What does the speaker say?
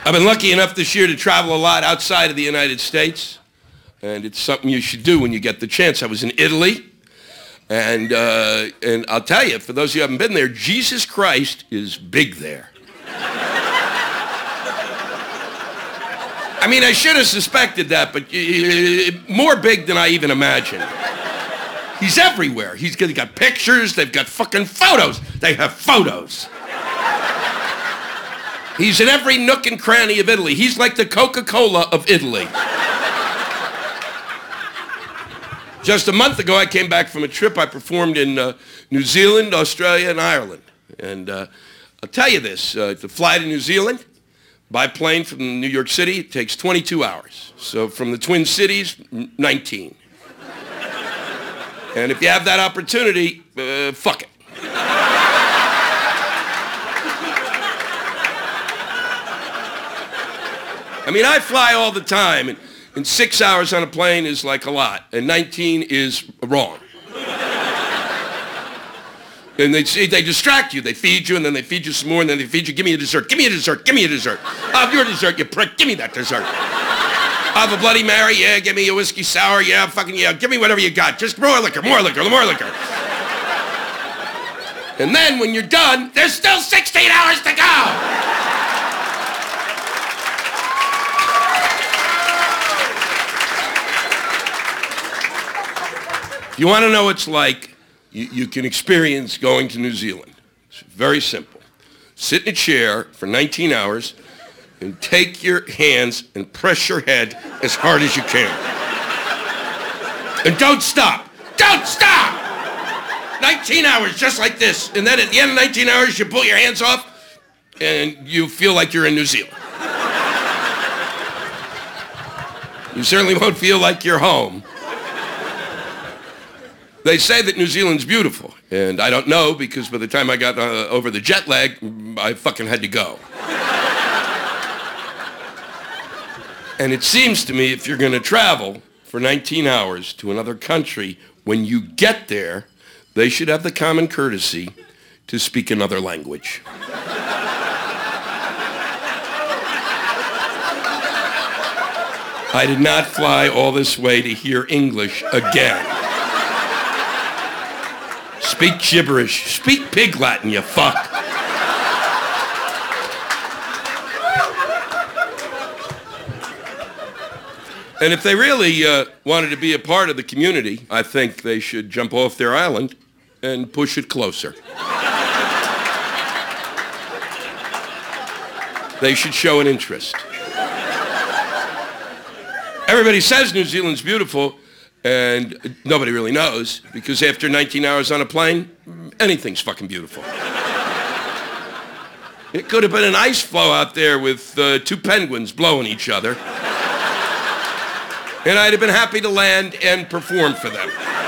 I've been lucky enough this year to travel a lot outside of the United States, and it's something you should do when you get the chance. I was in Italy, and I'll tell you, for those of you who haven't been there, Jesus Christ is big there. I mean, I should have suspected that, but more big than I even imagined. He's everywhere. He's got pictures, they've got fucking photos. They have photos. He's in every nook and cranny of Italy. He's like the Coca-Cola of Italy. Just a month ago, I came back from a trip. I performed in New Zealand, Australia, and Ireland. And I'll tell you this, to fly to New Zealand by plane from New York City, it takes 22 hours. So from the Twin Cities, 19. And if you have that opportunity, fuck it. I mean, I fly all the time, and 6 hours on a plane is like a lot, and 19 is wrong. And they distract you. They feed you, and then they feed you some more, and then they feed you. Give me a dessert. Give me a dessert. Give me a dessert. I'll have your dessert, you prick. Give me that dessert. I'll have a Bloody Mary. Yeah, give me a whiskey sour. Yeah, fucking yeah. Give me whatever you got. Just more liquor, more liquor, more liquor. And then when you're done, there's still 16 hours to go. If you want to know what it's like, you can experience going to New Zealand. It's very simple. Sit in a chair for 19 hours and take your hands and press your head as hard as you can. And don't stop. Don't stop! 19 hours, just like this. And then at the end of 19 hours, you pull your hands off and you feel like you're in New Zealand. You certainly won't feel like you're home. They say that New Zealand's beautiful, and I don't know because by the time I got over the jet lag, I fucking had to go. And it seems to me if you're going to travel for 19 hours to another country, when you get there, they should have the common courtesy to speak another language. I did not fly all this way to hear English again. Speak gibberish. Speak pig Latin, you fuck. And if they really wanted to be a part of the community, I think they should jump off their island and push it closer. They should show an interest. Everybody says New Zealand's beautiful, and nobody really knows, because after 19 hours on a plane, anything's fucking beautiful. It could have been an ice floe out there with two penguins blowing each other. And I'd have been happy to land and perform for them.